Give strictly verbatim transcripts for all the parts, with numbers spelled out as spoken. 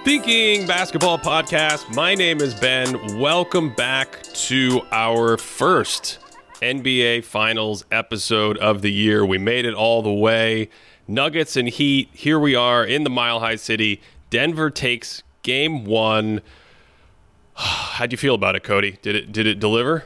Thinking Basketball Podcast. My name is Ben. Welcome back to our first N B A Finals episode of the year. We made it all the way. Nuggets and Heat. Here we are in the Mile High City. Denver takes game one. How'd you feel about it, Cody? Did it did it deliver?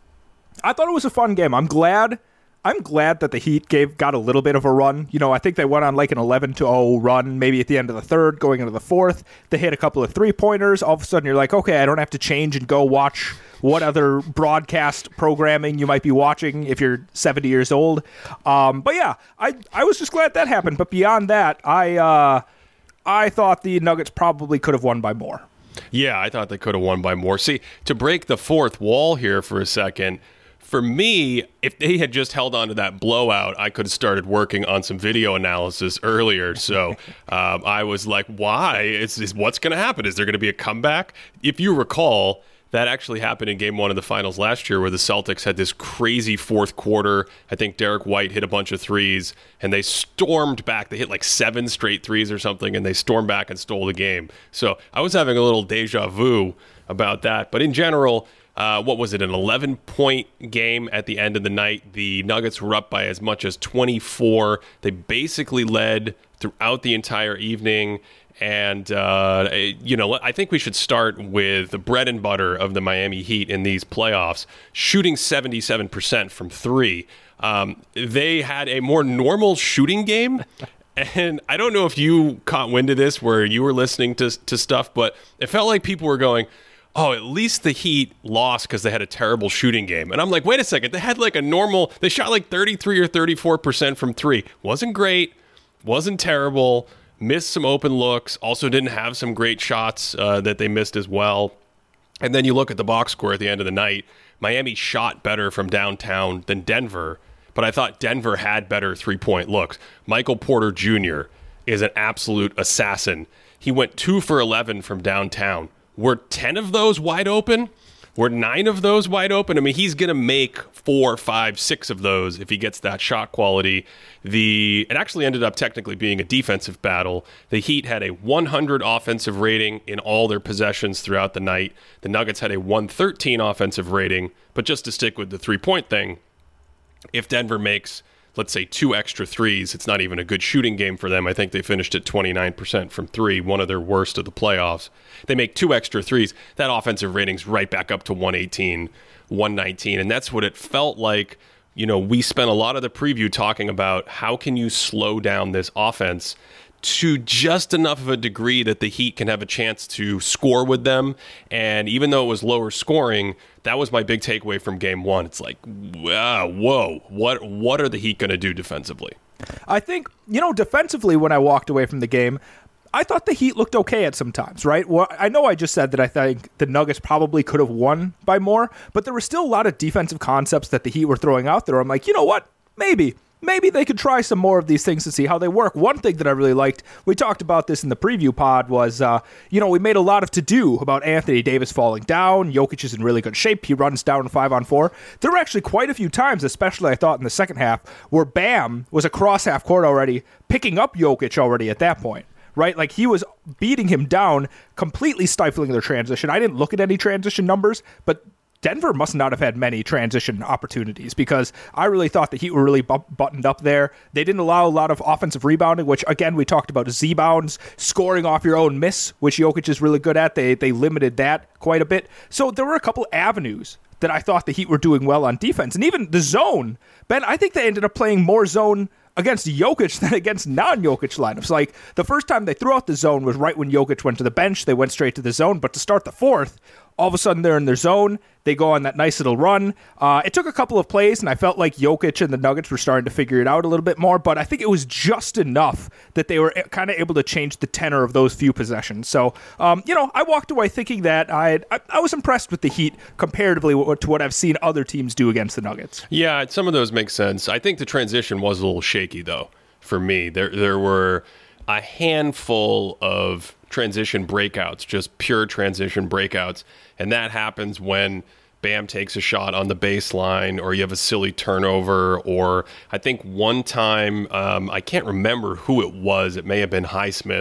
I thought it was a fun game. I'm glad. I'm glad that the Heat gave got a little bit of a run. You know, I think they went on like an eleven to oh run, maybe at the end of the third, going into the fourth. They hit a couple of three-pointers. All of a sudden, you're like, okay, I don't have to change and go watch what other broadcast programming you might be watching if you're seventy years old. Um, but yeah, I I was just glad that happened. But beyond that, I uh, I thought the Nuggets probably could have won by more. Yeah, I thought they could have won by more. See, to break the fourth wall here for a second, for me, if they had just held on to that blowout, I could have started working on some video analysis earlier. So um, I was like, why? Is, is what's going to happen? Is there going to be a comeback? If you recall, that actually happened in game one of the finals last year where the Celtics had this crazy fourth quarter. I think Derek White hit a bunch of threes, and they stormed back. They hit like seven straight threes or something, and they stormed back and stole the game. So I was having a little deja vu about that. But in general, Uh, what was it, an eleven-point game at the end of the night? The Nuggets were up by as much as twenty-four. They basically led throughout the entire evening. And, uh, you know, I think we should start with the bread and butter of the Miami Heat in these playoffs, shooting seventy-seven percent from three. Um, they had a more normal shooting game. And I don't know if you caught wind of this where you were listening to, to stuff, but it felt like people were going, oh, at least the Heat lost because they had a terrible shooting game. And I'm like, wait a second. They had like a normal, they shot like thirty-three or thirty-four percent from three. Wasn't great. Wasn't terrible. Missed some open looks. Also didn't have some great shots uh, that they missed as well. And then you look at the box score at the end of the night. Miami shot better from downtown than Denver. But I thought Denver had better three-point looks. Michael Porter Junior is an absolute assassin. He went two for eleven from downtown. Were ten of those wide open? Were nine of those wide open? I mean, he's going to make four, five, six of those if he gets that shot quality. The It actually ended up technically being a defensive battle. The Heat had a one hundred offensive rating in all their possessions throughout the night. The Nuggets had a one thirteen offensive rating. But just to stick with the three-point thing, if Denver makes, let's say, two extra threes, it's not even a good shooting game for them. I think they finished at twenty-nine percent from three, one of their worst of the playoffs. They make two extra threes. That offensive rating's right back up to one eighteen, one nineteen. And that's what it felt like. You know, we spent a lot of the preview talking about how can you slow down this offense to just enough of a degree that the Heat can have a chance to score with them. And even though it was lower scoring, that was my big takeaway from game one. It's like, wow, whoa, what what are the Heat going to do defensively? I think, you know, defensively, when I walked away from the game, I thought the Heat looked okay at some times, right? Well, I know I just said that I think the Nuggets probably could have won by more, but there were still a lot of defensive concepts that the Heat were throwing out there. I'm like, you know what? Maybe. Maybe they could try some more of these things to see how they work. One thing that I really liked, we talked about this in the preview pod, was, uh, you know, we made a lot of to-do about Anthony Davis falling down. Jokic is in really good shape. He runs down five on four. There were actually quite a few times, especially I thought in the second half, where Bam was across half court already, picking up Jokic already at that point. Right? Like, he was beating him down, completely stifling their transition. I didn't look at any transition numbers, but Denver must not have had many transition opportunities because I really thought the Heat were really bu- buttoned up there. They didn't allow a lot of offensive rebounding, which, again, we talked about Z-bounds, scoring off your own miss, which Jokic is really good at. They they limited that quite a bit. So there were a couple avenues that I thought the Heat were doing well on defense. And even the zone, Ben, I think they ended up playing more zone against Jokic than against non-Jokic lineups. Like, the first time they threw out the zone was right when Jokic went to the bench. They went straight to the zone. But to start the fourth, all of a sudden they're in their zone. They go on that nice little run. Uh, it took a couple of plays, and I felt like Jokic and the Nuggets were starting to figure it out a little bit more, but I think it was just enough that they were kind of able to change the tenor of those few possessions. So, um, you know, I walked away thinking that I, I I was impressed with the Heat comparatively to what I've seen other teams do against the Nuggets. Yeah, some of those make sense. I think the transition was a little shaky, though, for me. There, there were a handful of transition breakouts, just pure transition breakouts, and that happens when Bam takes a shot on the baseline, or you have a silly turnover, or I think one time, um, I can't remember who it was, it may have been Highsmith,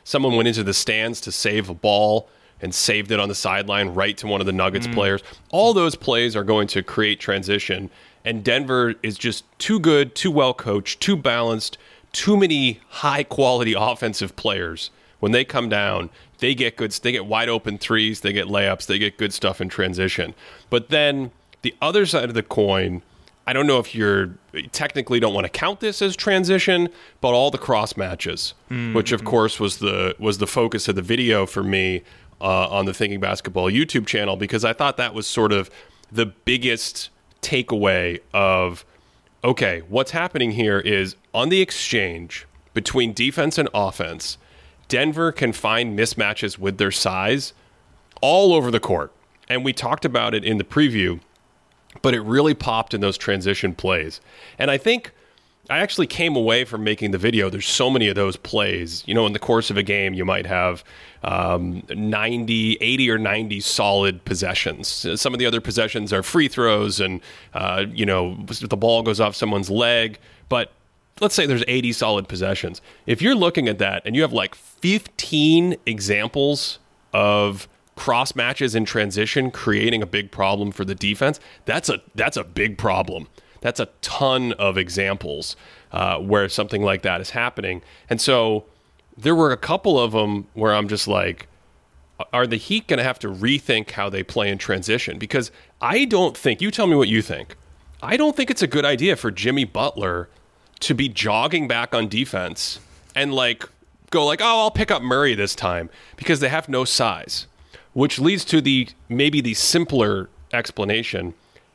someone went into the stands to save a ball and saved it on the sideline right to one of the Nuggets mm. players. All those plays are going to create transition, and Denver is just too good, too well coached, too balanced, too many high-quality offensive players. When they come down, they get good, they get wide open threes, they get layups, they get good stuff in transition. But then the other side of the coin, I don't know if you're technically don't want to count this as transition, but all the cross matches, mm-hmm. which of course was the was the focus of the video for me uh, on the Thinking Basketball YouTube channel, because I thought that was sort of the biggest takeaway of, okay, what's happening here is on the exchange between defense and offense, Denver can find mismatches with their size all over the court. And we talked about it in the preview, but it really popped in those transition plays. And I think I actually came away from making the video. There's so many of those plays. You know, in the course of a game, you might have um, ninety, eighty or ninety solid possessions. Some of the other possessions are free throws and, uh, you know, the ball goes off someone's leg. But let's say there's eighty solid possessions. If you're looking at that and you have like fifteen examples of cross matches in transition creating a big problem for the defense, that's a that's a big problem. That's a ton of examples uh, where something like that is happening. And so there were a couple of them where I'm just like, are the Heat going to have to rethink how they play in transition? Because I don't think, you tell me what you think, I don't think it's a good idea for Jimmy Butler to be jogging back on defense and like go like, oh, I'll pick up Murray this time, because they have no size, which leads to the maybe the simpler explanation.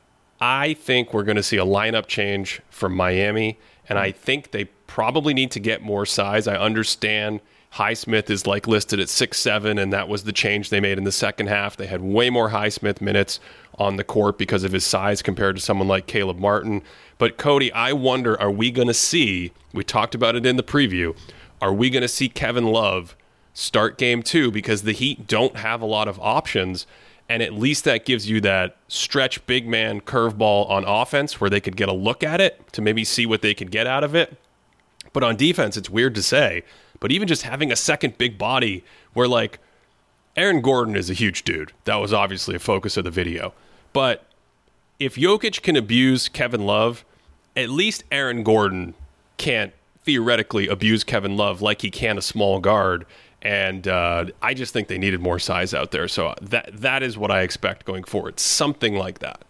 I think we're going to see a lineup change from Miami, and I think they probably need to get more size. I understand Highsmith is like listed at six seven, and that was the change they made in the second half. They had way more Highsmith minutes on the court because of his size compared to someone like Caleb Martin. But Cody, I wonder, are we going to see, we talked about it in the preview, are we going to see Kevin Love start game two? Because the Heat don't have a lot of options, and at least that gives you that stretch big man curveball on offense where they could get a look at it to maybe see what they could get out of it. But on defense, it's weird to say, but even just having a second big body where, like, Aaron Gordon is a huge dude. That was obviously a focus of the video. But if Jokic can abuse Kevin Love, at least Aaron Gordon can't theoretically abuse Kevin Love like he can a small guard. And uh, I just think they needed more size out there. So that that is what I expect going forward. Something like that.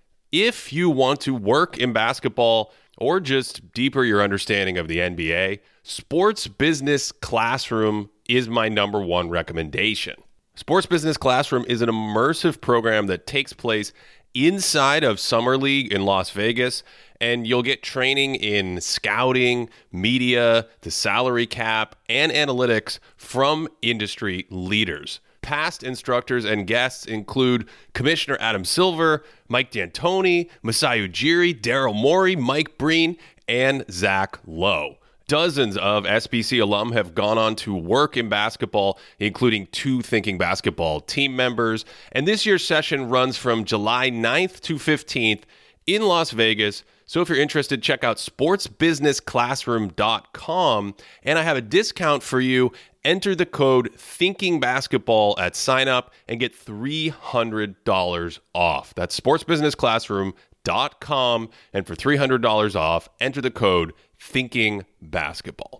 If you want to work in basketball or just deeper your understanding of the N B A, Sports Business Classroom is my number one recommendation. Sports Business Classroom is an immersive program that takes place inside of Summer League in Las Vegas, and you'll get training in scouting, media, the salary cap, and analytics from industry leaders. Past instructors and guests include Commissioner Adam Silver, Mike D'Antoni, Masai Ujiri, Daryl Morey, Mike Breen, and Zach Lowe. Dozens of S B C alum have gone on to work in basketball, including two Thinking Basketball team members. And this year's session runs from July ninth to fifteenth in Las Vegas. So if you're interested, check out sports business classroom dot com. And I have a discount for you. Enter the code ThinkingBasketball at sign up and get three hundred dollars off. That's sports business classroom dot com. And for three hundred dollars off, enter the code ThinkingBasketball.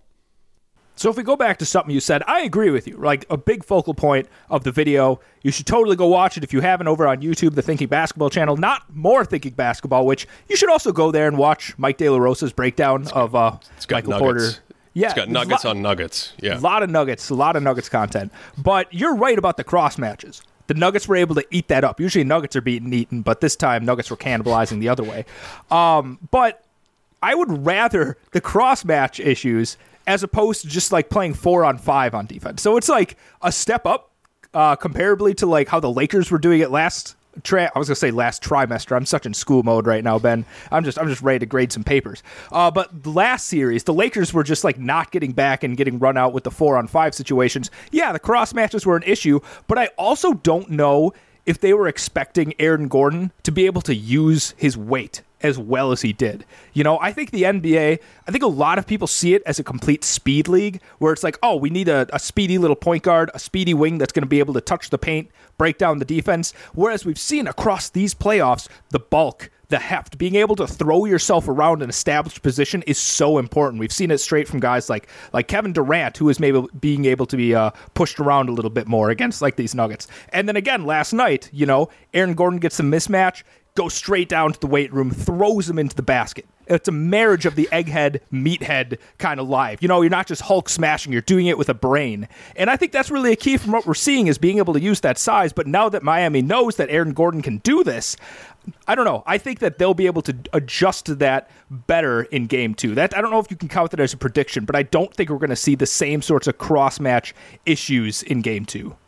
So if we go back to something you said, I agree with you. Like, a big focal point of the video, you should totally go watch it if you haven't over on YouTube, the Thinking Basketball channel, not More Thinking Basketball, which you should also go there and watch Mike De La Rosa's breakdown it's of uh, it's got Michael nuggets. Porter. Yeah, it's got nuggets lot, on nuggets. Yeah, a lot of nuggets, a lot of nuggets content. But you're right about the cross matches. The Nuggets were able to eat that up. Usually Nuggets are being eaten, but this time Nuggets were cannibalizing the other way. Um, but I would rather the cross match issues as opposed to just like playing four on five on defense. So it's like a step up uh, comparably to like how the Lakers were doing it last. Tra- I was gonna say last trimester. I'm such in school mode right now, Ben. I'm just I'm just ready to grade some papers. Uh, but the last series, the Lakers were just like not getting back and getting run out with the four on five situations. Yeah, the cross matches were an issue, but I also don't know if they were expecting Aaron Gordon to be able to use his weight as well as he did. You know, I think the N B A, I think a lot of people see it as a complete speed league where it's like, oh, we need a, a speedy little point guard, a speedy wing that's going to be able to touch the paint, break down the defense. Whereas we've seen across these playoffs, the bulk, the heft, being able to throw yourself around an established position is so important. We've seen it straight from guys like like Kevin Durant, who is maybe being able to be uh, pushed around a little bit more against like these Nuggets. And then again, last night, you know, Aaron Gordon gets a mismatch, goes straight down to the weight room, throws him into the basket. It's a marriage of the egghead, meathead kind of live. You know, you're not just Hulk smashing, you're doing it with a brain. And I think that's really a key from what we're seeing is being able to use that size. But now that Miami knows that Aaron Gordon can do this, I don't know. I think that they'll be able to adjust to that better in game two. That I don't know if you can count that as a prediction, but I don't think we're going to see the same sorts of cross-match issues in game two.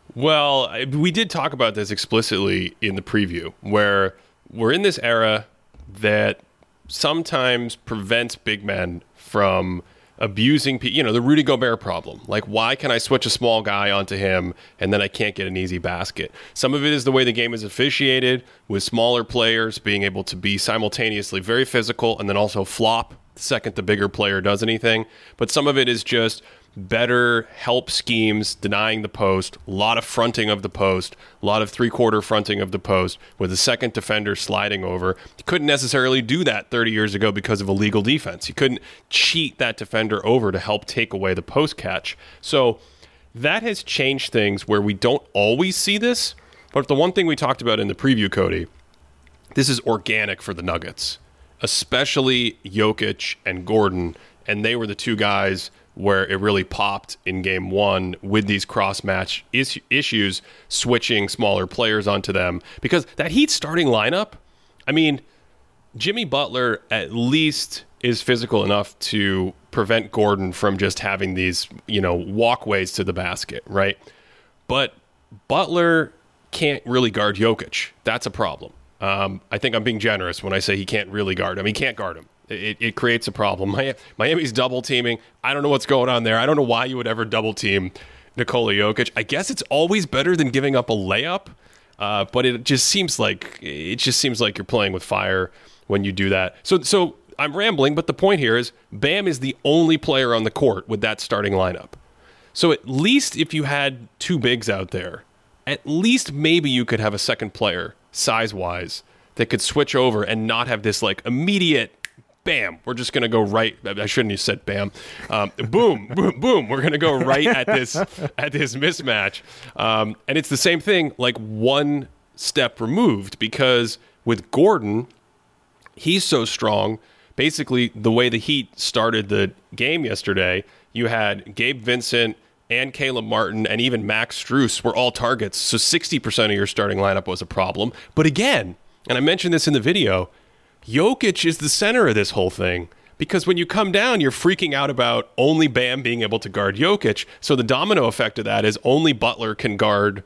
Well, we did talk about this explicitly in the preview, where we're in this era that sometimes prevents big men from abusing people. You know, the Rudy Gobert problem. Like, why can I switch a small guy onto him and then I can't get an easy basket? Some of it is the way the game is officiated, with smaller players being able to be simultaneously very physical and then also flop the second the bigger player does anything. But some of it is just better help schemes, denying the post, a lot of fronting of the post, a lot of three-quarter fronting of the post, with the second defender sliding over. You couldn't necessarily do that thirty years ago because of illegal defense. You couldn't cheat that defender over to help take away the post catch. So that has changed things where we don't always see this. But the one thing we talked about in the preview, Cody, this is organic for the Nuggets, especially Jokic and Gordon, and they were the two guys where it really popped in game one with these cross-match is- issues, switching smaller players onto them. Because that Heat starting lineup, I mean, Jimmy Butler at least is physical enough to prevent Gordon from just having these, you know, walkways to the basket, right? But Butler can't really guard Jokic. That's a problem. Um, I think I'm being generous when I say he can't really guard him. He can't guard him. It, it creates a problem. Miami's double teaming. I don't know what's going on there. I don't know why you would ever double team Nikola Jokic. I guess it's always better than giving up a layup, uh, but it just seems like it just seems like you're playing with fire when you do that. So, so I'm rambling, but the point here is Bam is the only player on the court with that starting lineup. So at least if you had two bigs out there, at least maybe you could have a second player size-wise that could switch over and not have this like immediate bam, we're just going to go right. I shouldn't have said bam. Um, boom, boom, boom. We're going to go right at this at this mismatch. Um, and it's the same thing, like one step removed, because with Gordon, he's so strong. Basically, the way the Heat started the game yesterday, you had Gabe Vincent and Caleb Martin and even Max Strus were all targets. So sixty percent of your starting lineup was a problem. But again, and I mentioned this in the video, Jokic is the center of this whole thing, because when you come down, you're freaking out about only Bam being able to guard Jokic. So the domino effect of that is only Butler can guard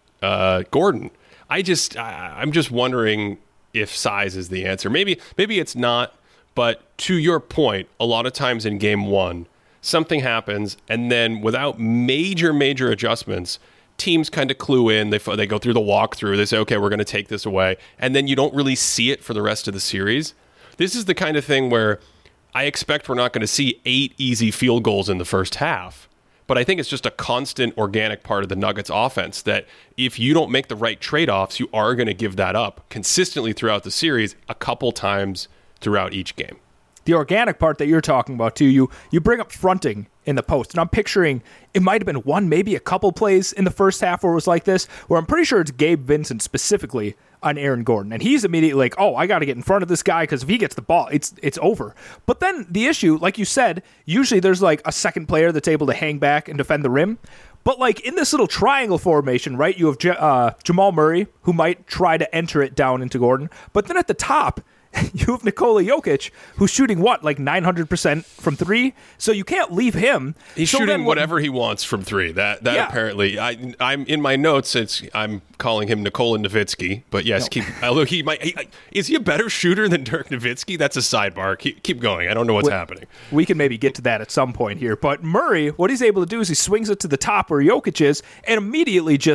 uh, Gordon. I just, I, I'm just wondering if size is the answer. Maybe, maybe it's not. But to your point, a lot of times in game one, something happens, and then without major, major adjustments, teams kind of clue in. They they go through the walkthrough. They say, okay, we're going to take this away. And then you don't really see it for the rest of the series. This is the kind of thing where I expect we're not going to see eight easy field goals in the first half. But I think it's just a constant organic part of the Nuggets offense that if you don't make the right trade-offs, you are going to give that up consistently throughout the series a couple times throughout each game. The organic part that you're talking about, too, you you bring up fronting in the post. And I'm picturing it might have been one, maybe a couple plays in the first half where it was like this, where I'm pretty sure it's Gabe Vincent specifically on Aaron Gordon. And he's immediately like, oh, I got to get in front of this guy because if he gets the ball, it's it's over. But then the issue, like you said, usually there's like a second player that's able to hang back and defend the rim. But like in this little triangle formation, right, you have J- uh, Jamal Murray, who might try to enter it down into Gordon. But then at the top, you have Nikola Jokic, who's shooting, what, like nine hundred percent from three? So you can't leave him. He's so shooting then, whatever he wants from three. That that yeah. apparently, I, I'm in my notes, it's I'm calling him Nikola Nowitzki. But yes, no. keep, although he might, he, is he a better shooter than Dirk Nowitzki? That's a sidebar. Keep, keep going. I don't know what's we, happening. We can maybe get to that at some point here. But Murray, what he's able to do is he swings it to the top where Jokic is and immediately just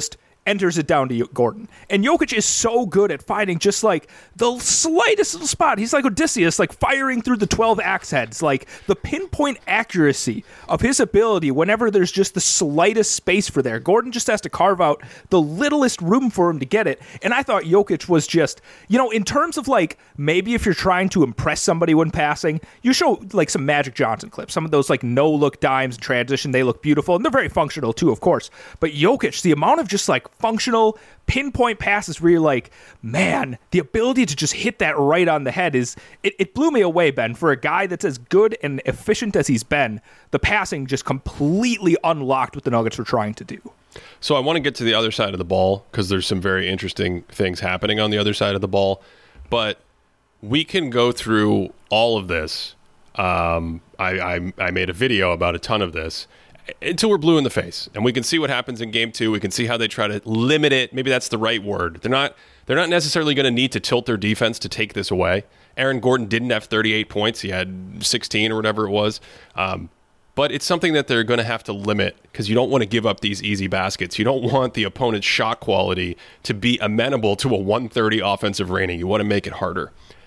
enters it down to Gordon. And Jokic is so good at finding just like the slightest little spot. He's like Odysseus, like firing through the twelve axe heads. Like the pinpoint accuracy of his ability whenever there's just the slightest space for there. Gordon just has to carve out the littlest room for him to get it. And I thought Jokic was just, you know, in terms of like, maybe if you're trying to impress somebody when passing, you show like some Magic Johnson clips. Some of those like no-look dimes in transition, they look beautiful. And they're very functional too, of course. But Jokic, the amount of just like functional pinpoint passes where you're like, man, the ability to just hit that right on the head is, it, it blew me away, Ben. For a guy that's as good and efficient as he's been, the passing just completely unlocked what the Nuggets were trying to do. So I want to get to the other side of the ball because there's some very interesting things happening on the other side of the ball. But we can go through all of this. Um, I, I, I made a video about a ton of this until we're blue in the face, and we can see what happens in game two. We can see how they try to limit it. Maybe that's the right word. They're not they're not necessarily going to need to tilt their defense to take this away. Aaron Gordon didn't have thirty-eight points. He had sixteen or whatever it was. Um, but it's something that they're going to have to limit because you don't want to give up these easy baskets. You don't want the opponent's shot quality to be amenable to a one thirty offensive rating. You want to make it harder.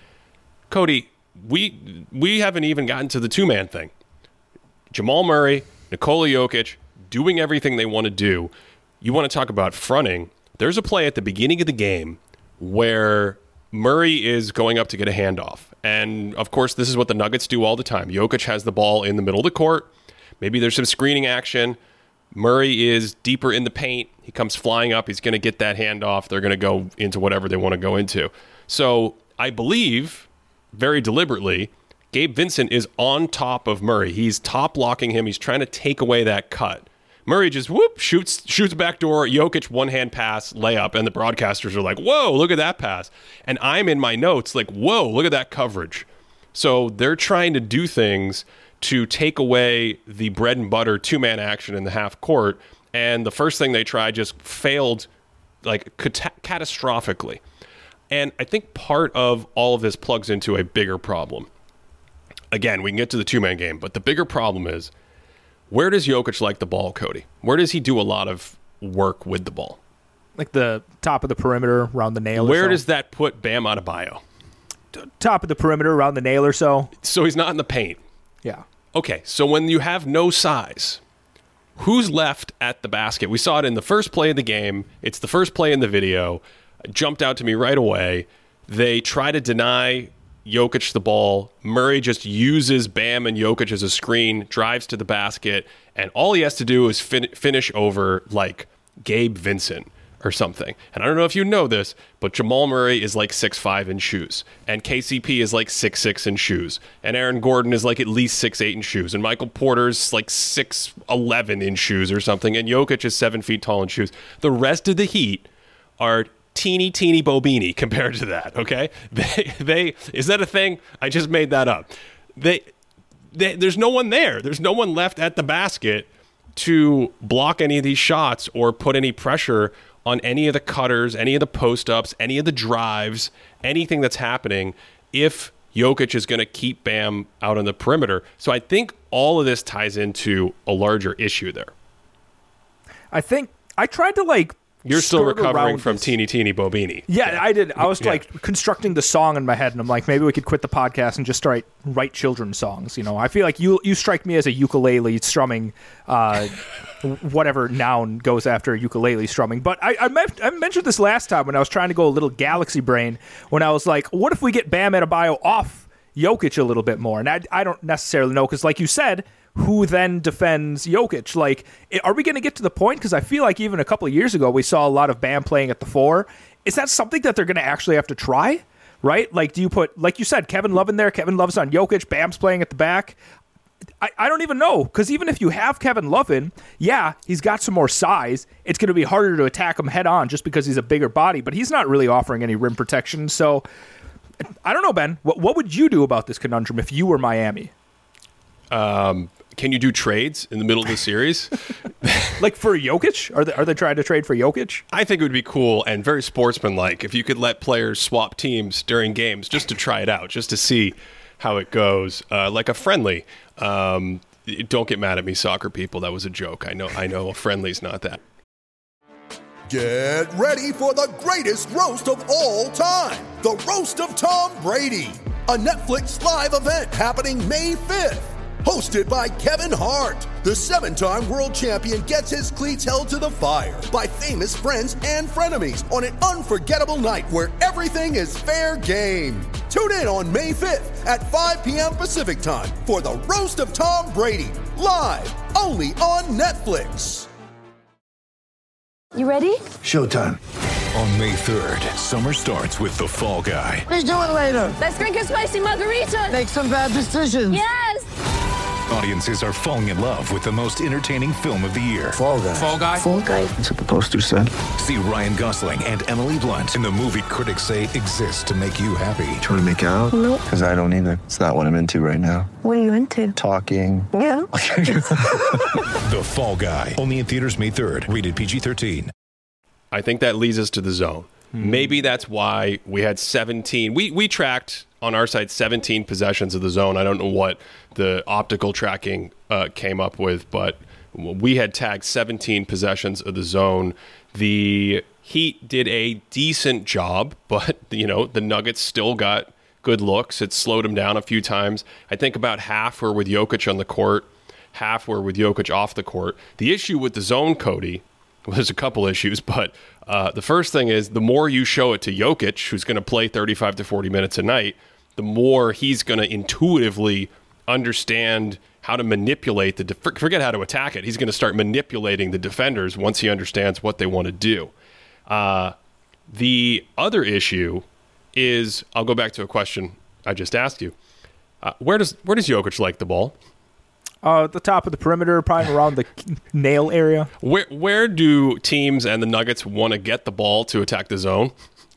Cody, we we haven't even gotten to the two-man thing. Jamal Murray, Nikola Jokic, doing everything they want to do. You want to talk about fronting. There's a play at the beginning of the game where Murray is going up to get a handoff. And, of course, this is what the Nuggets do all the time. Jokic has the ball in the middle of the court. Maybe there's some screening action. Murray is deeper in the paint. He comes flying up. He's going to get that handoff. They're going to go into whatever they want to go into. So I believe, very deliberately, Gabe Vincent is on top of Murray. He's top blocking him. He's trying to take away that cut. Murray just whoop shoots shoots backdoor. Jokic one hand pass layup, and the broadcasters are like, "Whoa, look at that pass!" And I'm in my notes like, "Whoa, look at that coverage." So they're trying to do things to take away the bread and butter two man action in the half court, and the first thing they tried just failed like cat- catastrophically. And I think part of all of this plugs into a bigger problem. Again, we can get to the two-man game, but the bigger problem is, where does Jokic like the ball, Cody? Where does he do a lot of work with the ball? Like the top of the perimeter, around the nail Where or so? does that put Bam Adebayo? T- top of the perimeter, around the nail or so. So he's not in the paint. Yeah. Okay, so when you have no size, who's left at the basket? We saw it in the first play of the game. It's the first play in the video. It jumped out to me right away. They try to deny Jokic the ball. Murray just uses Bam and Jokic as a screen, drives to the basket, and all he has to do is fin- finish over like Gabe Vincent or something. And I don't know if you know this, but Jamal Murray is like six five in shoes, and K C P is like six six in shoes, and Aaron Gordon is like at least six eight in shoes, and Michael Porter's like six eleven in shoes or something, and Jokic is seven feet tall in shoes. The rest of the Heat are teeny, teeny Bobini compared to that, okay? They, they is that a thing? I just made that up. They, they, there's no one there. There's no one left at the basket to block any of these shots or put any pressure on any of the cutters, any of the post-ups, any of the drives, anything that's happening if Jokic is going to keep Bam out on the perimeter. So I think all of this ties into a larger issue there. I think I tried to like You're still skirt recovering around from this. Teeny Teeny Bobini. Yeah, Yeah. I did. I was Yeah. like constructing the song in my head, and I'm like, maybe we could quit the podcast and just start write children's songs. You know, I feel like you you strike me as a ukulele strumming, uh, whatever noun goes after ukulele strumming. But I I, me- I mentioned this last time when I was trying to go a little galaxy brain. When I was like, what if we get Bam Adebayo off Jokic a little bit more? And I I don't necessarily know because, like you said, who then defends Jokic? Like, are we going to get to the point? Because I feel like even a couple of years ago, we saw a lot of Bam playing at the four. Is that something that they're going to actually have to try? Right? Like, do you put, like you said, Kevin Love in there? Kevin Love's on Jokic. Bam's playing at the back. I, I don't even know. Because even if you have Kevin Love in, yeah, he's got some more size. It's going to be harder to attack him head on just because he's a bigger body. But he's not really offering any rim protection. So, I don't know, Ben. What, what would you do about this conundrum if you were Miami? Um... Can you do trades in the middle of the series? Like for Jokic? Are they, are they trying to trade for Jokic? I think it would be cool and very sportsmanlike if you could let players swap teams during games just to try it out, just to see how it goes, uh, like a friendly. Um, don't get mad at me, soccer people. That was a joke. I know. I know. A friendly's not that. Get ready for the greatest roast of all time, the Roast of Tom Brady, a Netflix live event happening May fifth. Hosted by Kevin Hart, the seven-time world champion gets his cleats held to the fire by famous friends and frenemies on an unforgettable night where everything is fair game. Tune in on May fifth at five p.m. Pacific time for the Roast of Tom Brady, live only on Netflix. You ready? Showtime. On May third, summer starts with The Fall Guy. Let's do it later. Let's drink a spicy margarita. Make some bad decisions. Yes. Audiences are falling in love with the most entertaining film of the year. Fall Guy. Fall Guy? Fall Guy. That's what the poster said. See Ryan Gosling and Emily Blunt in the movie critics say exists to make you happy. Trying to make it out? Nope. Because I don't either. It's not what I'm into right now. What are you into? Talking. Yeah. The Fall Guy. Only in theaters May third. Rated P G thirteen. I think that leads us to the zone. Hmm. Maybe that's why we had seventeen. We we tracked on our site seventeen possessions of the zone. I don't know what the optical tracking uh, came up with, but we had tagged seventeen possessions of the zone. The Heat did a decent job, but you know the Nuggets still got good looks. It slowed them down a few times. I think about half were with Jokic on the court, half were with Jokic off the court. The issue with the zone, Cody, well, there's a couple issues, but uh, the first thing is the more you show it to Jokic, who's going to play thirty-five to forty minutes a night, the more he's going to intuitively understand how to manipulate the def- forget how to attack it. He's going to start manipulating the defenders once he understands what they want to do. Uh, the other issue is, I'll go back to a question I just asked you. Uh, where does where does Jokic like the ball? Uh, at the top of the perimeter, probably around the nail area. Where where do teams and the Nuggets want to get the ball to attack the zone?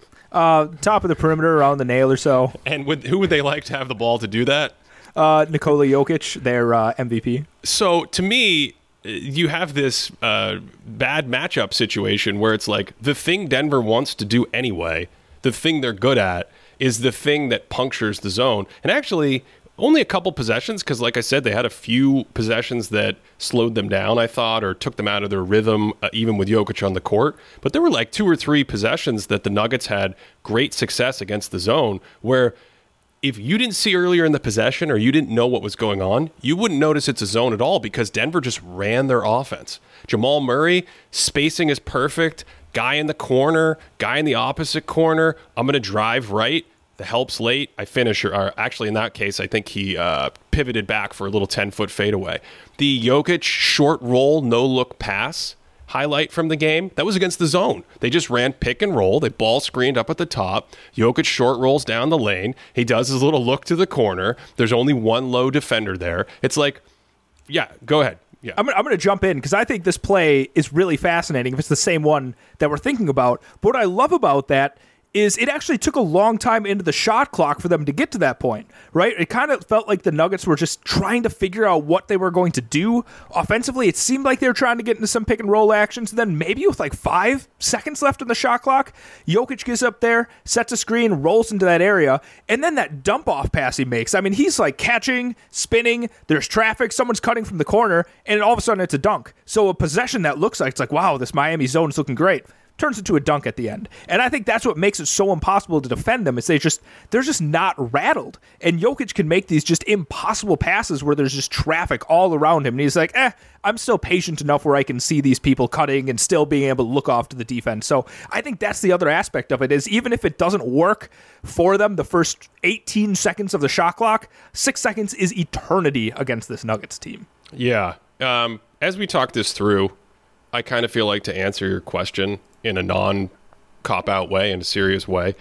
Uh, top of the perimeter, around the nail or so. And would, who would they like to have the ball to do that? Uh, Nikola Jokic, their uh, M V P. So to me, you have this uh, bad matchup situation where it's like the thing Denver wants to do anyway, the thing they're good at, is the thing that punctures the zone. And actually, only a couple possessions, because like I said, they had a few possessions that slowed them down, I thought, or took them out of their rhythm, uh, even with Jokic on the court. But there were like two or three possessions that the Nuggets had great success against the zone, where if you didn't see earlier in the possession or you didn't know what was going on, you wouldn't notice it's a zone at all because Denver just ran their offense. Jamal Murray, spacing is perfect. Guy in the corner, guy in the opposite corner. I'm going to drive right. The help's late. I finish, or, or actually in that case, I think he uh, pivoted back for a little ten-foot fadeaway. The Jokic short roll, no-look pass highlight from the game, that was against the zone. They just ran pick and roll. They ball screened up at the top. Jokic short rolls down the lane. He does his little look to the corner. There's only one low defender there. It's like, yeah, go ahead. Yeah. I'm, I'm going to jump in because I think this play is really fascinating if it's the same one that we're thinking about. But what I love about that is it actually took a long time into the shot clock for them to get to that point, right? It kind of felt like the Nuggets were just trying to figure out what they were going to do. Offensively, it seemed like they were trying to get into some pick and roll actions. And then maybe with like five seconds left in the shot clock, Jokic gets up there, sets a screen, rolls into that area, and then that dump off pass he makes. I mean, he's like catching, spinning, there's traffic, someone's cutting from the corner, and all of a sudden it's a dunk. So a possession that looks like, it's like, wow, this Miami zone is looking great, turns into a dunk at the end. And I think that's what makes it so impossible to defend them, is they just they're just not rattled. And Jokic can make these just impossible passes where there's just traffic all around him. And he's like, eh, I'm still patient enough where I can see these people cutting and still being able to look off to the defense. So I think that's the other aspect of it, is even if it doesn't work for them the first eighteen seconds of the shot clock, six seconds is eternity against this Nuggets team. Yeah. Um, as we talk this through, I kind of feel like, to answer your question in a non-cop-out way, in a serious way,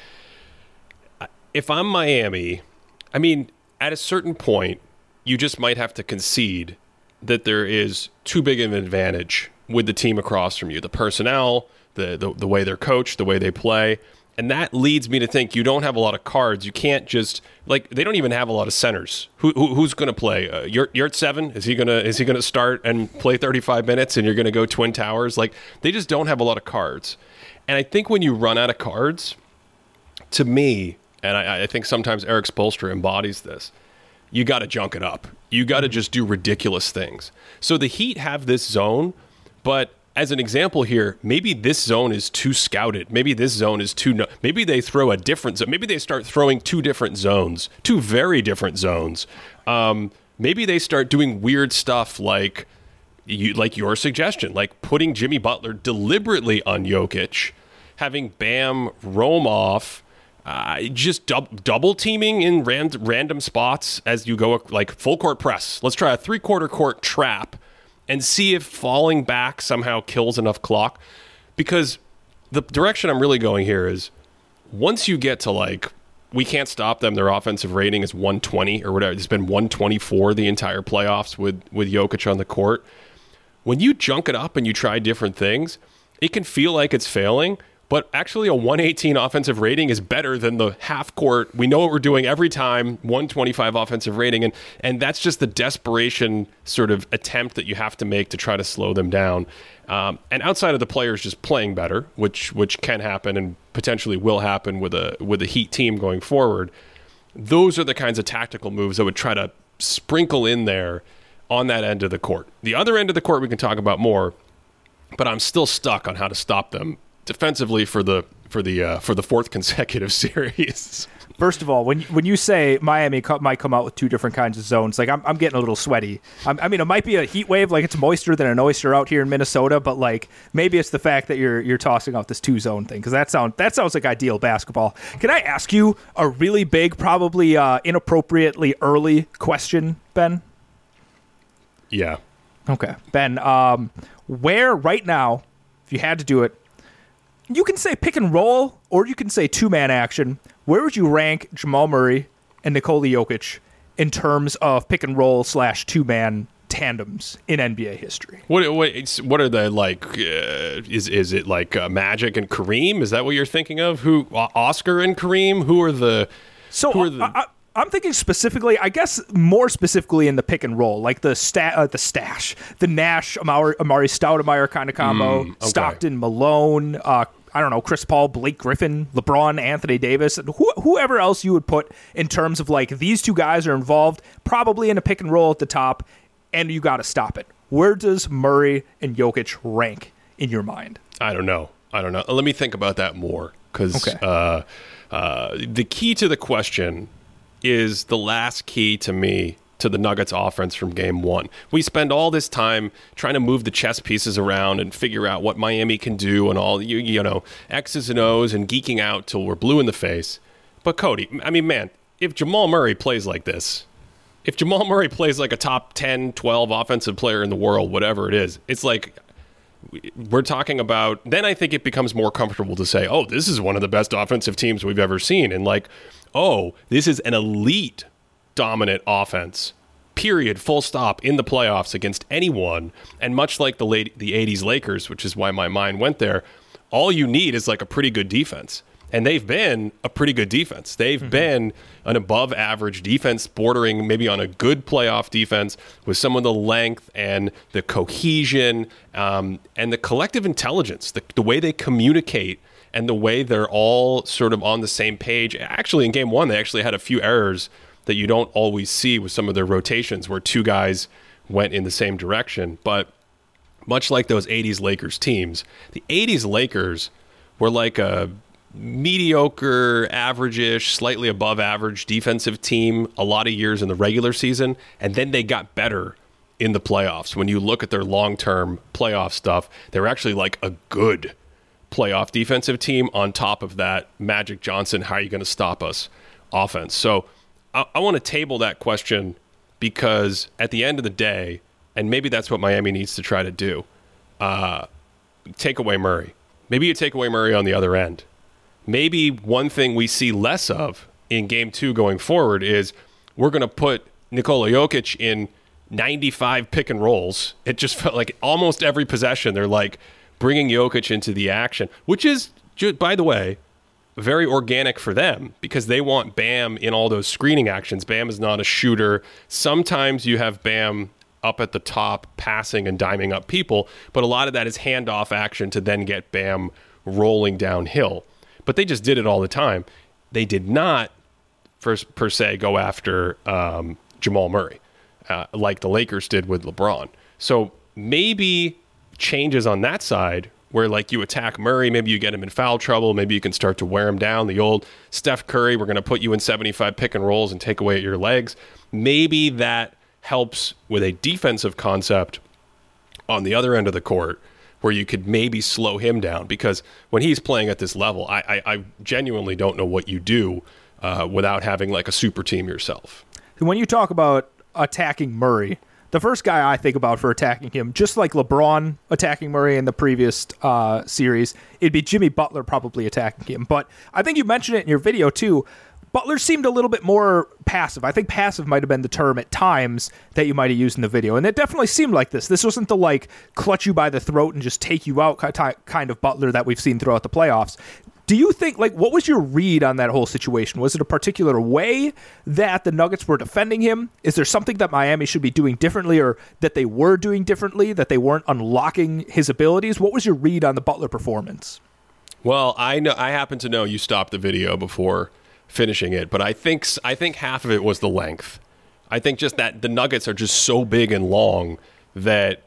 if I'm Miami, I mean, at a certain point, you just might have to concede that there is too big of an advantage with the team across from you, the personnel, the, the the way they're coached, the way they play. And that leads me to think you don't have a lot of cards. You can't just, like, they don't even have a lot of centers. Who, who who's going to play? Uh, you're you're at seven. Is he gonna is he gonna start and play thirty-five minutes? And you're going to go Twin Towers? Like, they just don't have a lot of cards. And I think when you run out of cards, to me, and I, I think sometimes Eric Spoelstra embodies this, you got to junk it up. You got to just do ridiculous things. So the Heat have this zone, but as an example here, maybe this zone is too scouted. Maybe this zone is too... No- maybe they throw a different zone. Maybe they start throwing two different zones, two very different zones. Um, maybe they start doing weird stuff like you, like your suggestion, like putting Jimmy Butler deliberately on Jokic, having Bam roam off, uh, just dub- double teaming in ran- random spots as you go, like full court press. Let's try a three-quarter court trap and see if falling back somehow kills enough clock. Because the direction I'm really going here is once you get to like, we can't stop them, their offensive rating is one twenty or whatever. It's been one twenty-four the entire playoffs with, with Jokic on the court. When you junk it up and you try different things, it can feel like it's failing. But actually a one eighteen offensive rating is better than the half court. We know what we're doing every time, one twenty-five offensive rating. And, and that's just the desperation sort of attempt that you have to make to try to slow them down. Um, and outside of the players just playing better, which which can happen and potentially will happen with a with a Heat team going forward, those are the kinds of tactical moves I would try to sprinkle in there on that end of the court. The other end of the court we can talk about more, but I'm still stuck on how to stop them defensively for the for the uh, for the fourth consecutive series. First of all, when when you say Miami co- might come out with two different kinds of zones, like I'm I'm getting a little sweaty. I'm, I mean, it might be a heat wave, like it's moister than an oyster out here in Minnesota, but like maybe it's the fact that you're you're tossing out this two zone thing because that sound that sounds like ideal basketball. Can I ask you a really big, probably uh, inappropriately early question, Ben? Yeah. Okay, Ben. Um, where right now, if you had to do it, you can say pick and roll, or you can say two-man action. Where would you rank Jamal Murray and Nikola Jokic in terms of pick and roll slash two-man tandems in N B A history? What what it's, what are the like? Uh, is is it like uh, Magic and Kareem? Is that what you're thinking of? Who uh, Oscar and Kareem? Who are the? So who are the, I, I, I'm thinking specifically, I guess more specifically in the pick and roll, like the sta- uh, the stash, the Nash Amari, Amari Stoudemire kind of combo, Mm, okay. Stockton Malone. Uh, I don't know, Chris Paul, Blake Griffin, LeBron, Anthony Davis, and who, whoever else you would put in terms of like these two guys are involved, probably in a pick and roll at the top, and you got to stop it. Where does Murray and Jokic rank in your mind? I don't know. I don't know. Let me think about that more because Okay. uh, uh, the key to the question is the last key to me to the Nuggets offense from game one. We spend all this time trying to move the chess pieces around and figure out what Miami can do and all, you, you know, X's and O's and geeking out till we're blue in the face. But Cody, I mean, man, if Jamal Murray plays like this, if Jamal Murray plays like a top ten, twelve offensive player in the world, whatever it is, it's like we're talking about, then I think it becomes more comfortable to say, oh, this is one of the best offensive teams we've ever seen. And like, oh, this is an elite dominant offense, period, full stop, in the playoffs against anyone. And much like the late, the eighties Lakers, which is why my mind went there, all you need is like a pretty good defense. And they've been a pretty good defense. They've mm-hmm. been an above average defense, bordering maybe on a good playoff defense with some of the length and the cohesion um, and the collective intelligence, the, the way they communicate and the way they're all sort of on the same page. Actually, in game one, they actually had a few errors that you don't always see with some of their rotations where two guys went in the same direction. But much like those eighties Lakers teams, the eighties Lakers were like a mediocre, average-ish, slightly above average defensive team a lot of years in the regular season, and then they got better in the playoffs. When you look at their long-term playoff stuff, they're actually like a good playoff defensive team on top of that Magic Johnson, how are you going to stop us offense? So I, I want to table that question because at the end of the day, and maybe that's what Miami needs to try to do, uh, take away Murray. Maybe you take away Murray on the other end. Maybe one thing we see less of in game two going forward is we're going to put Nikola Jokic in ninety-five pick and rolls. It just felt like almost every possession they're like bringing Jokic into the action, which is, by the way, very organic for them because they want Bam in all those screening actions. Bam is not a shooter. Sometimes you have Bam up at the top passing and diming up people, but a lot of that is handoff action to then get Bam rolling downhill. But they just did it all the time. They did not, first, per se, go after um, Jamal Murray uh, like the Lakers did with LeBron. So maybe changes on that side where, like, you attack Murray, maybe you get him in foul trouble, maybe you can start to wear him down. The old Steph Curry, we're going to put you in seventy-five pick and rolls and take away at your legs. Maybe that helps with a defensive concept on the other end of the court where you could maybe slow him down, because when he's playing at this level, I, I, I genuinely don't know what you do uh, without having like a super team yourself. When you talk about attacking Murray, the first guy I think about for attacking him, just like LeBron attacking Murray in the previous uh, series, it'd be Jimmy Butler probably attacking him. But I think you mentioned it in your video too. Butler seemed a little bit more passive. I think passive might have been the term at times that you might have used in the video. And it definitely seemed like this. This wasn't the, like, clutch you by the throat and just take you out kind of Butler that we've seen throughout the playoffs. Do you think, like, what was your read on that whole situation? Was it a particular way that the Nuggets were defending him? Is there something that Miami should be doing differently, or that they were doing differently, that they weren't unlocking his abilities? What was your read on the Butler performance? Well, I know I happen to know you stopped the video before finishing it, but I think I think half of it was the length. I think just that the Nuggets are just so big and long that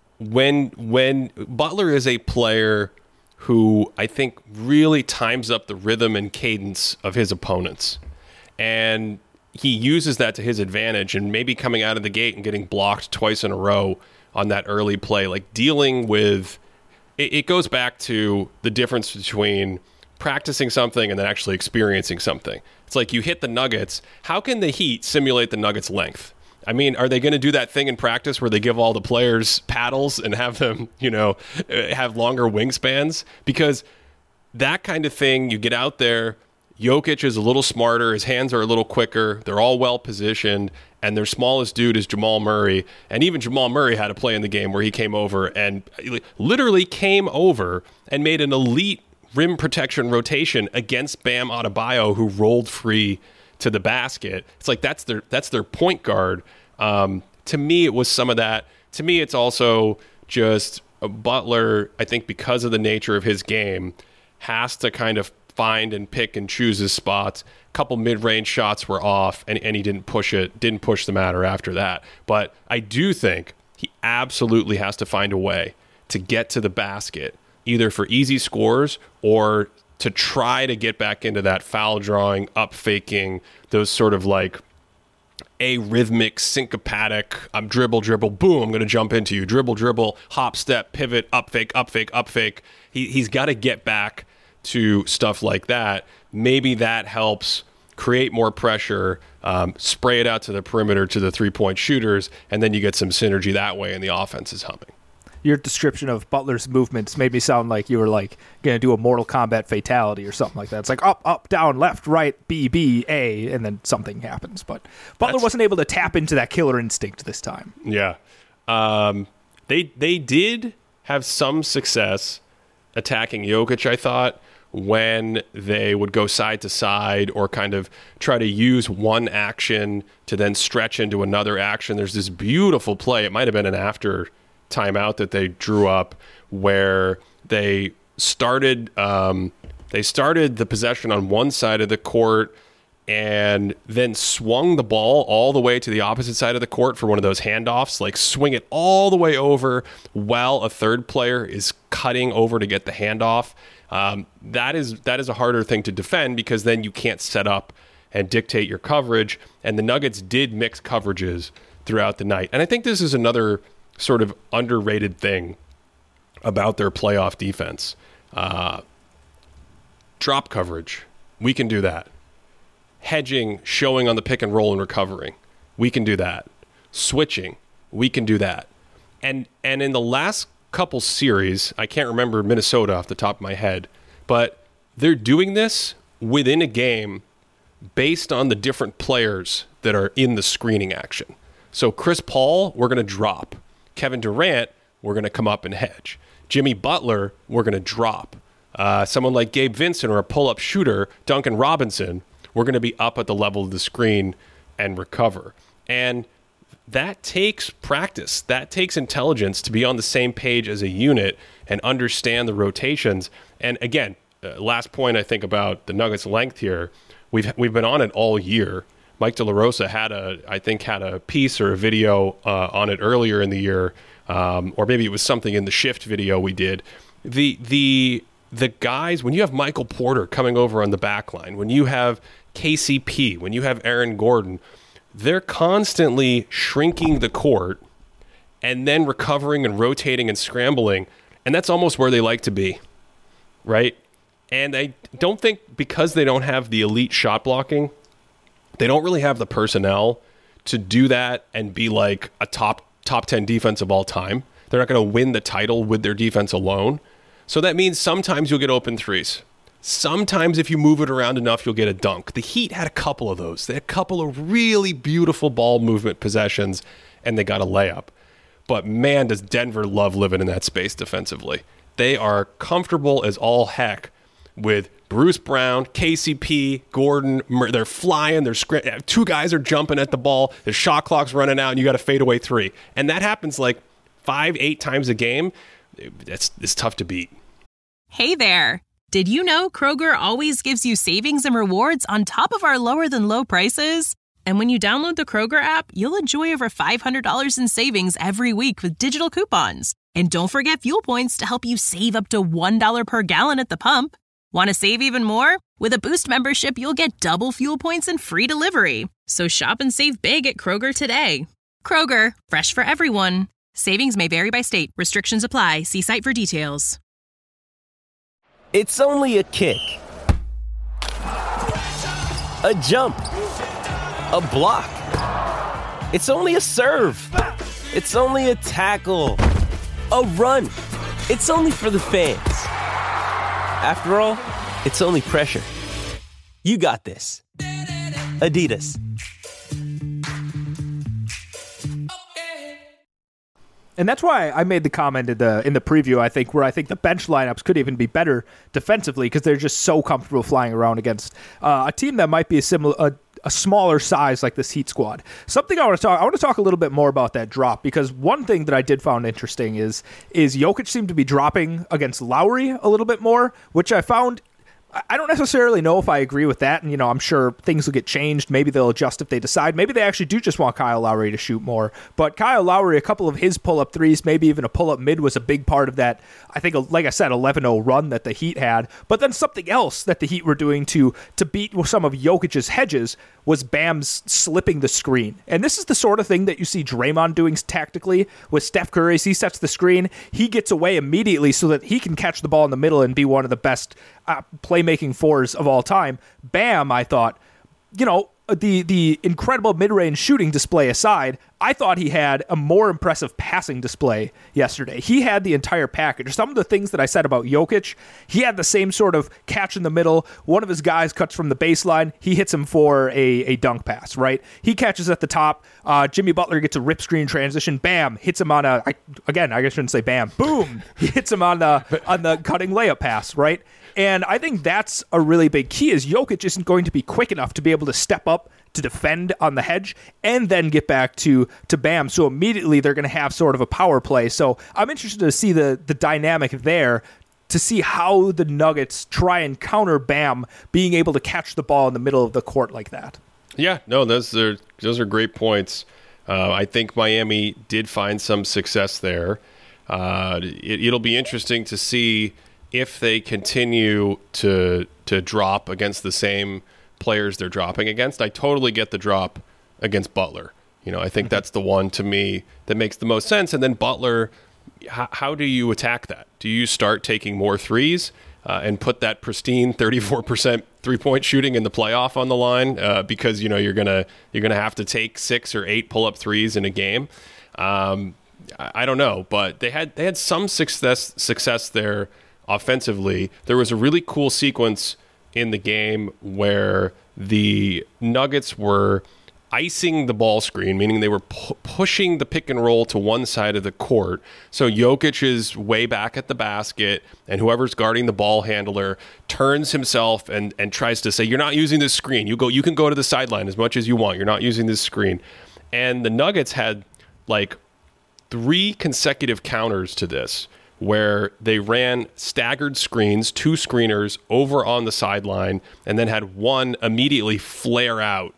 when when Butler is a player who I think really times up the rhythm and cadence of his opponents, and he uses that to his advantage, and maybe coming out of the gate and getting blocked twice in a row on that early play, like dealing with it, it goes back to the difference between practicing something and then actually experiencing something. It's like you hit the Nuggets. How can the Heat simulate the Nuggets' length? I mean, are they going to do that thing in practice where they give all the players paddles and have them, you know, have longer wingspans? Because that kind of thing, you get out there, Jokic is a little smarter, his hands are a little quicker, they're all well positioned, and their smallest dude is Jamal Murray. And even Jamal Murray had a play in the game where he came over and literally came over and made an elite rim protection rotation against Bam Adebayo, who rolled free to the basket. It's like that's their that's their point guard. Um, to me, it was some of that. To me, it's also just Butler, I think because of the nature of his game, has to kind of find and pick and choose his spots. A couple mid-range shots were off, and, and he didn't push it, didn't push the matter after that. But I do think he absolutely has to find a way to get to the basket, either for easy scores or to try to get back into that foul drawing, up faking, those sort of like arrhythmic, syncopatic, I'm dribble, dribble, boom, I'm going to jump into you. Dribble, dribble, hop, step, pivot, up fake, up fake, up fake. He, he's got to get back to stuff like that. Maybe that helps create more pressure, um, spray it out to the perimeter to the three-point shooters, and then you get some synergy that way and the offense is humming. Your description of Butler's movements made me sound like you were like going to do a Mortal Kombat fatality or something like that. It's like up, up, down, left, right, B, B, A, and then something happens. But Butler That's... wasn't able to tap into that killer instinct this time. Yeah. Um, they they did have some success attacking Jokic, I thought, when they would go side to side or kind of try to use one action to then stretch into another action. There's this beautiful play. It might have been an after timeout that they drew up where they started um, they started the possession on one side of the court and then swung the ball all the way to the opposite side of the court for one of those handoffs, like swing it all the way over while a third player is cutting over to get the handoff. Um, that is that is a harder thing to defend because then you can't set up and dictate your coverage. And the Nuggets did mix coverages throughout the night. And I think this is another sort of underrated thing about their playoff defense. Uh, drop coverage, we can do that. Hedging, showing on the pick and roll and recovering, we can do that. Switching, we can do that. And and in the last couple series, I can't remember Minnesota off the top of my head, but they're doing this within a game based on the different players that are in the screening action. So Chris Paul, we're going to drop. Kevin Durant, we're going to come up and hedge. Jimmy Butler, we're going to drop. Uh, someone like Gabe Vincent or a pull-up shooter, Duncan Robinson, we're going to be up at the level of the screen and recover. And that takes practice. That takes intelligence to be on the same page as a unit and understand the rotations. And again, uh, last point I think about the Nuggets' length here, we've we've been on it all year, Mike De La Rosa had a, I think, had a piece or a video uh, on it earlier in the year, um, or maybe it was something in the shift video we did. The the the guys, when you have Michael Porter coming over on the back line, when you have K C P, when you have Aaron Gordon, they're constantly shrinking the court and then recovering and rotating and scrambling, and that's almost where they like to be, right? And I don't think, because they don't have the elite shot blocking, they don't really have the personnel to do that and be like a top top ten defense of all time. They're not going to win the title with their defense alone. So that means sometimes you'll get open threes. Sometimes if you move it around enough, you'll get a dunk. The Heat had a couple of those. They had a couple of really beautiful ball movement possessions, and they got a layup. But man, does Denver love living in that space defensively. They are comfortable as all heck with Bruce Brown, K C P, Gordon. They're flying. They're scr- two guys are jumping at the ball. The shot clock's running out, and you got a fadeaway three. And that happens like five, eight times a game. That's it's tough to beat. Hey there. Did you know Kroger always gives you savings and rewards on top of our lower than low prices? And when you download the Kroger app, you'll enjoy over five hundred dollars in savings every week with digital coupons. And don't forget fuel points to help you save up to one dollar per gallon at the pump. Want to save even more? With a Boost membership, you'll get double fuel points and free delivery. So shop and save big at Kroger today. Kroger, fresh for everyone. Savings may vary by state. Restrictions apply. See site for details. It's only a kick, a jump, a block. It's only a serve. It's only a tackle, a run. It's only for the fans. After all, it's only pressure. You got this. Adidas. And that's why I made the comment in the in the preview, I think, where I think the bench lineups could even be better defensively because they're just so comfortable flying around against uh, a team that might be a similar a, a smaller size like this Heat squad. Something I want to talk I want to talk a little bit more about that drop, because one thing that I did find interesting is is Jokic seemed to be dropping against Lowry a little bit more, which I found. I don't necessarily know if I agree with that, and, you know, I'm sure things will get changed. Maybe they'll adjust if they decide. Maybe they actually do just want Kyle Lowry to shoot more. But Kyle Lowry, a couple of his pull-up threes, maybe even a pull-up mid was a big part of that, I think, like I said, eleven oh run that the Heat had. But then something else that the Heat were doing to to beat some of Jokic's hedges was Bam's slipping the screen. And this is the sort of thing that you see Draymond doing tactically with Steph Curry. As he sets the screen, he gets away immediately so that he can catch the ball in the middle and be one of the best uh, playmaking fours of all time. Bam, I thought, you know, the the incredible mid-range shooting display aside, I thought he had a more impressive passing display yesterday. He had the entire package. Some of the things that I said about Jokic, he had the same sort of catch in the middle. One of his guys cuts from the baseline. He hits him for a, a dunk pass, right? He catches at the top. Uh, Jimmy Butler gets a rip screen transition. Bam! Hits him on a, I, again, I shouldn't say bam. Boom! He hits him on the, on the cutting layup pass, right? And I think that's a really big key, is Jokic isn't going to be quick enough to be able to step up to defend on the hedge and then get back to, to Bam. So immediately they're going to have sort of a power play. So I'm interested to see the, the dynamic there, to see how the Nuggets try and counter Bam being able to catch the ball in the middle of the court like that. Yeah, no, those are, those are great points. Uh, I think Miami did find some success there. Uh, it, it'll be interesting to see if they continue to to drop against the same players they're dropping against. I totally get the drop against Butler. You know, I think mm-hmm. that's the one to me that makes the most sense. And then Butler, how, how do you attack that? Do you start taking more threes uh, and put that pristine thirty-four percent three-point shooting in the playoff on the line uh, because, you know, you're gonna you're gonna have to take six or eight pull-up threes in a game? Um, I, I don't know, but they had they had some success success there. Offensively, there was a really cool sequence in the game where the Nuggets were icing the ball screen, meaning they were pu- pushing the pick and roll to one side of the court. So Jokic is way back at the basket, and whoever's guarding the ball handler turns himself and, and tries to say, "You're not using this screen. You go. You can go to the sideline as much as you want. You're not using this screen." And the Nuggets had like three consecutive counters to this, where they ran staggered screens, two screeners over on the sideline, and then had one immediately flare out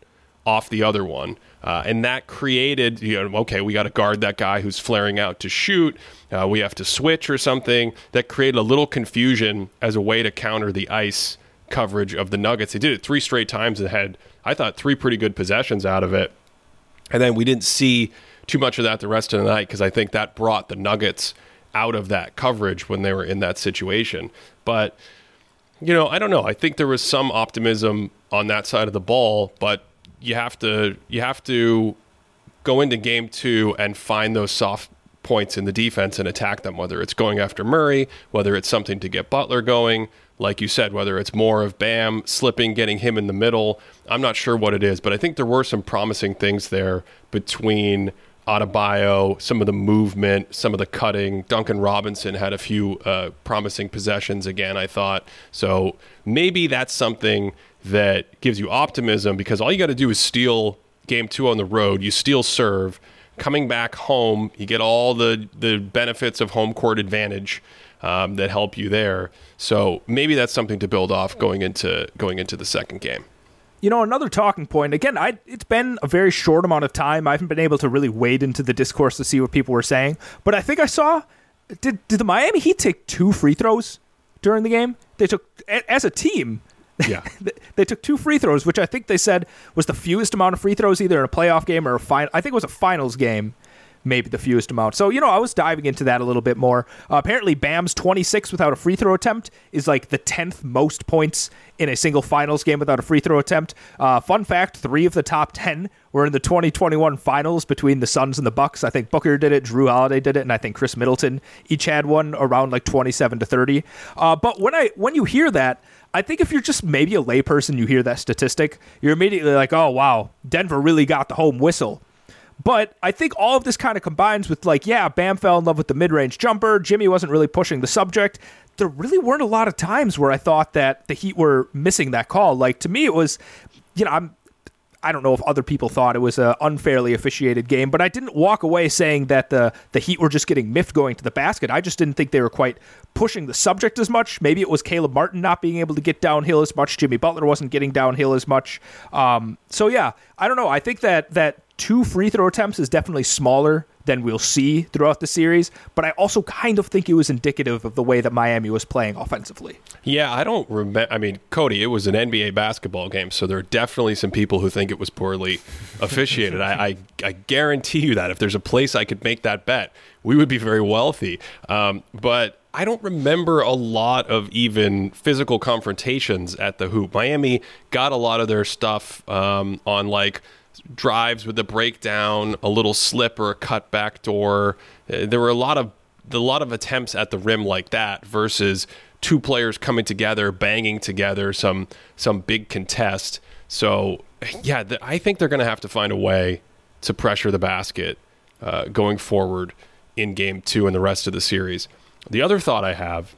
off the other one. Uh, and that created, you know, okay, we got to guard that guy who's flaring out to shoot. Uh, we have to switch or something. That created a little confusion as a way to counter the ice coverage of the Nuggets. They did it three straight times and had, I thought, three pretty good possessions out of it. And then we didn't see too much of that the rest of the night because I think that brought the Nuggets out of that coverage when they were in that situation. But, you know, I don't know. I think there was some optimism on that side of the ball, but you have to you have to go into game two and find those soft points in the defense and attack them, whether it's going after Murray, whether it's something to get Butler going, like you said, whether it's more of Bam slipping, getting him in the middle. I'm not sure what it is, but I think there were some promising things there between Adebayo, some of the movement, some of the cutting. Duncan Robinson had a few uh, promising possessions again, I thought. So maybe that's something that gives you optimism, because all you got to do is steal game two on the road. You steal serve. Coming back home, you get all the, the benefits of home court advantage um, that help you there. So maybe that's something to build off going into going into the second game. You know, another talking point, again, I, it's been a very short amount of time. I haven't been able to really wade into the discourse to see what people were saying. But I think I saw, did, did the Miami Heat take two free throws during the game? They took, as a team, yeah, they took two free throws, which I think they said was the fewest amount of free throws either in a playoff game or a final. I think it was a finals game, maybe the fewest amount. So, you know, I was diving into that a little bit more. Uh, apparently, Bam's twenty-six without a free throw attempt is like the tenth most points in a single finals game without a free throw attempt. Uh, fun fact, three of the top ten were in the twenty twenty-one finals between the Suns and the Bucks. I think Booker did it, Drew Holiday did it, and I think Chris Middleton each had one around like twenty-seven to thirty. Uh, but when I when you hear that, I think if you're just maybe a layperson, you hear that statistic, you're immediately like, oh, wow, Denver really got the home whistle. But I think all of this kind of combines with, like, yeah, Bam fell in love with the mid-range jumper. Jimmy wasn't really pushing the subject. There really weren't a lot of times where I thought that the Heat were missing that call. Like, to me, it was, you know, I'm, I don't know if other people thought it was an unfairly officiated game, but I didn't walk away saying that the, the Heat were just getting miffed going to the basket. I just didn't think they were quite pushing the subject as much. Maybe it was Caleb Martin not being able to get downhill as much. Jimmy Butler wasn't getting downhill as much. Um, so, yeah, I don't know. I think that that two free throw attempts is definitely smaller than we'll see throughout the series, but I also kind of think it was indicative of the way that Miami was playing offensively. Yeah, I don't remember. I mean, Cody, it was an N B A basketball game, so there are definitely some people who think it was poorly officiated. I, I, I guarantee you that if there's a place I could make that bet, we would be very wealthy. Um, but I don't remember a lot of even physical confrontations at the hoop. Miami got a lot of their stuff um, on like drives with the breakdown, a little slip or a cut back door. Uh, there were a lot of a lot of attempts at the rim like that versus two players coming together, banging together, some some big contest. So, yeah, th- I think they're going to have to find a way to pressure the basket uh, going forward in game two and the rest of the series. The other thought I have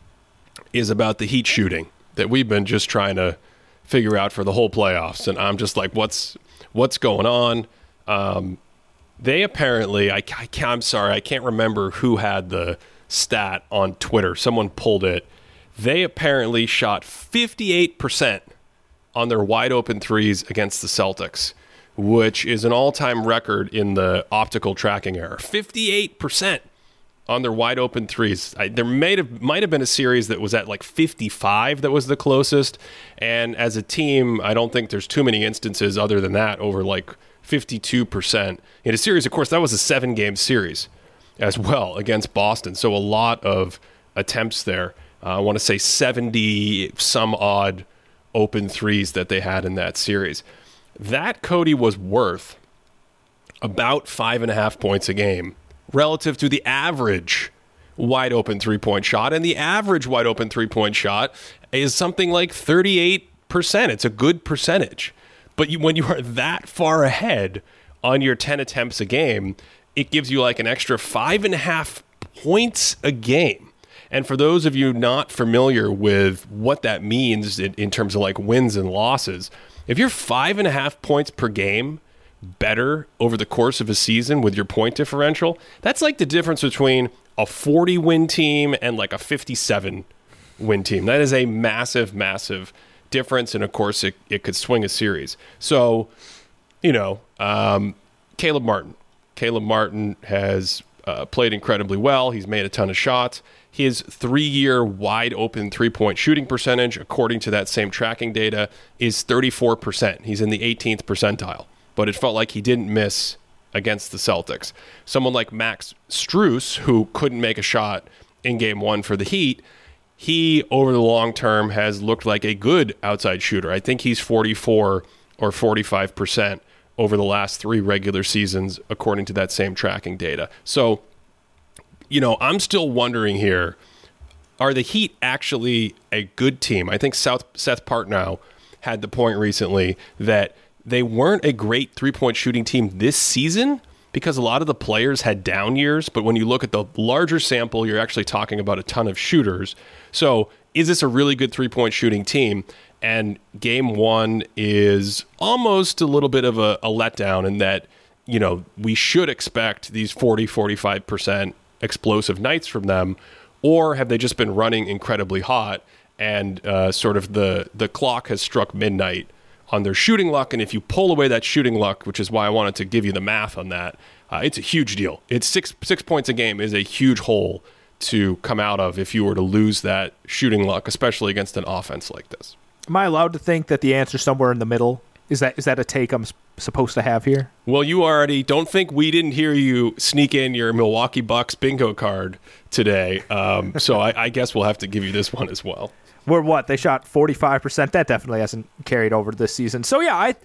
is about the Heat shooting that we've been just trying to figure out for the whole playoffs. And I'm just like, what's what's going on? Um, they apparently, I, I can't, I'm sorry, I can't remember who had the stat on Twitter. Someone pulled it. They apparently shot fifty-eight percent on their wide open threes against the Celtics, which is an all-time record in the optical tracking error. fifty-eight percent on their wide open threes. I, there may have might have been a series that was at like fifty-five that was the closest. And as a team, I don't think there's too many instances other than that over like fifty-two percent. In a series, of course, that was a seven-game series as well against Boston. So a lot of attempts there. Uh, I want to say seventy some odd open threes that they had in that series. That, Cody, was worth about five and a half points a game relative to the average wide open three-point shot. And the average wide open three-point shot is something like thirty-eight percent. It's a good percentage. But you, when you are that far ahead on your ten attempts a game, it gives you like an extra five and a half points a game. And for those of you not familiar with what that means in, in terms of like wins and losses, if you're five and a half points per game better over the course of a season with your point differential, that's like the difference between a forty win team and like a fifty-seven win team. That is a massive, massive difference. And of course, it, it could swing a series. So you know, um, Caleb Martin. Caleb Martin has uh, played incredibly well. He's made a ton of shots. His three-year wide-open three-point shooting percentage, according to that same tracking data, is thirty-four percent. He's in the eighteenth percentile, but it felt like he didn't miss against the Celtics. Someone like Max Strus, who couldn't make a shot in game one for the Heat, he, over the long term, has looked like a good outside shooter. I think he's forty-four or forty-five percent over the last three regular seasons, according to that same tracking data. So, you know, I'm still wondering here, are the Heat actually a good team? I think South, Seth Partnow had the point recently that they weren't a great three-point shooting team this season because a lot of the players had down years, but when you look at the larger sample, you're actually talking about a ton of shooters. So is this a really good three-point shooting team? And game one is almost a little bit of a, a letdown in that, you know, we should expect these forty, forty-five percent explosive nights from them, or have they just been running incredibly hot and uh, sort of the, the clock has struck midnight on their shooting luck? And if you pull away that shooting luck, which is why I wanted to give you the math on that, uh, it's a huge deal. It's six six points a game is a huge hole to come out of if you were to lose that shooting luck, especially against an offense like this. Am I allowed to think that the answer's somewhere in the middle? Is that is that a take I'm supposed to have here? Well, you already don't think we didn't hear you sneak in your Milwaukee Bucks bingo card today. Um, so I, I guess we'll have to give you this one as well. We're what? They shot forty-five percent. That definitely hasn't carried over this season. So yeah, I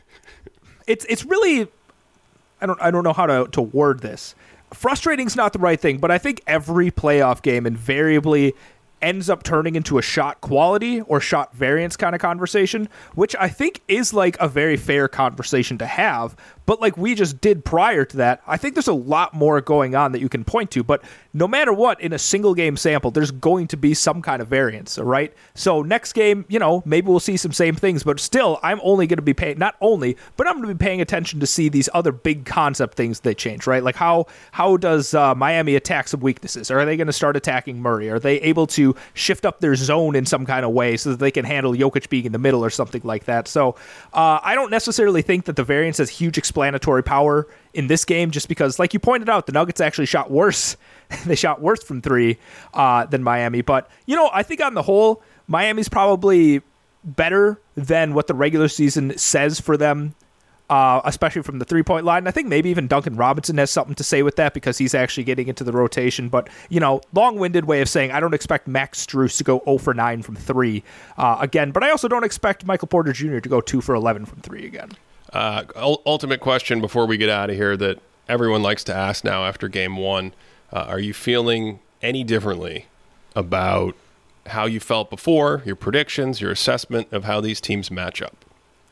it's it's really I don't I don't know how to, to word this. Frustrating's not the right thing, but I think every playoff game invariably ends up turning into a shot quality or shot variance kind of conversation, which I think is like a very fair conversation to have. But like we just did prior to that, I think there's a lot more going on that you can point to. But no matter what, in a single game sample, there's going to be some kind of variance, all right? So next game, you know, maybe we'll see some same things, but still, I'm only going to be paying, not only, but I'm going to be paying attention to see these other big concept things that change, right? Like how how does uh, Miami attack some weaknesses? Are they going to start attacking Murray? Are they able to shift up their zone in some kind of way so that they can handle Jokic being in the middle or something like that? So uh, I don't necessarily think that the variance has huge explanatory power in this game, just because, like you pointed out, the Nuggets actually shot worse. They shot worse from three uh, than Miami. But, you know, I think on the whole, Miami's probably better than what the regular season says for them, uh, especially from the three-point line. I think maybe even Duncan Robinson has something to say with that because he's actually getting into the rotation. But, you know, long-winded way of saying I don't expect Max Strus to go zero for nine from three uh, again. But I also don't expect Michael Porter Junior to go two for eleven from three again. Uh, ultimate question before we get out of here that everyone likes to ask now after game one. Uh, are you feeling any differently about how you felt before, your predictions, your assessment of how these teams match up?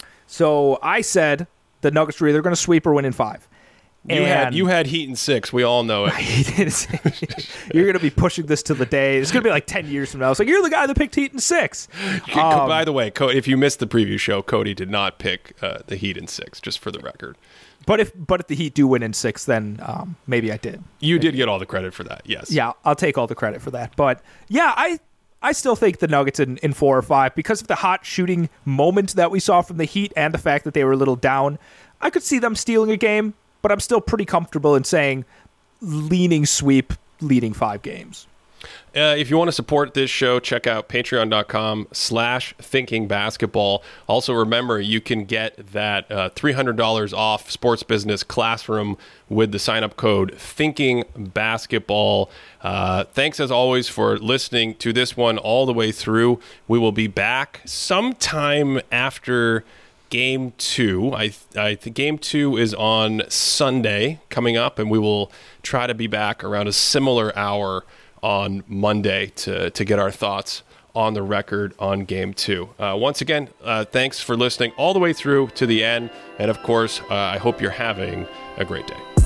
So I said the Nuggets were either going to sweep or win in five. You and had you had Heat in six. We all know it. You're going to be pushing this to the day. It's going to be like ten years from now. It's like, you're the guy that picked Heat in six. Um, By the way, if you missed the preview show, Cody did not pick uh, the Heat in six, just for the record. But if but if the Heat do win in six, then um, maybe I did. You maybe. did get all the credit for that, yes. Yeah, I'll take all the credit for that. But yeah, I I still think the Nuggets in, in four or five, because of the hot shooting moment that we saw from the Heat and the fact that they were a little down, I could see them stealing a game. But I'm still pretty comfortable in saying leaning sweep, leading five games. Uh, if you want to support this show, check out patreon.com slash thinking basketball. Also, remember, you can get that uh, three hundred dollars off Sports Business Classroom with the sign-up code thinking basketball. Uh, thanks, as always, for listening to this one all the way through. We will be back sometime after Game two. I, I think game two is on Sunday coming up, and we will try to be back around a similar hour on Monday to, to get our thoughts on the record on game two. Uh, once again, uh, thanks for listening all the way through to the end. And of course, uh, I hope you're having a great day.